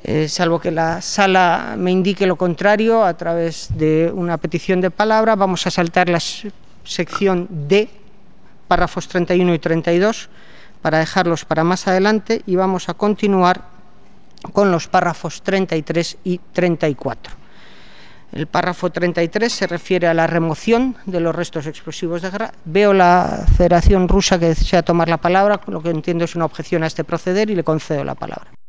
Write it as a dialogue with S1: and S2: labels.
S1: Salvo que la sala me indique lo contrario a través de una petición de palabra, vamos a saltar la sección D, párrafos 31 y 32, para dejarlos para más adelante, y vamos a continuar con los párrafos 33 y 34. El párrafo 33 se refiere a la remoción de los restos explosivos de guerra. Veo la Federación Rusa que desea tomar la palabra, con lo que entiendo es una objeción a este proceder, y le concedo la palabra.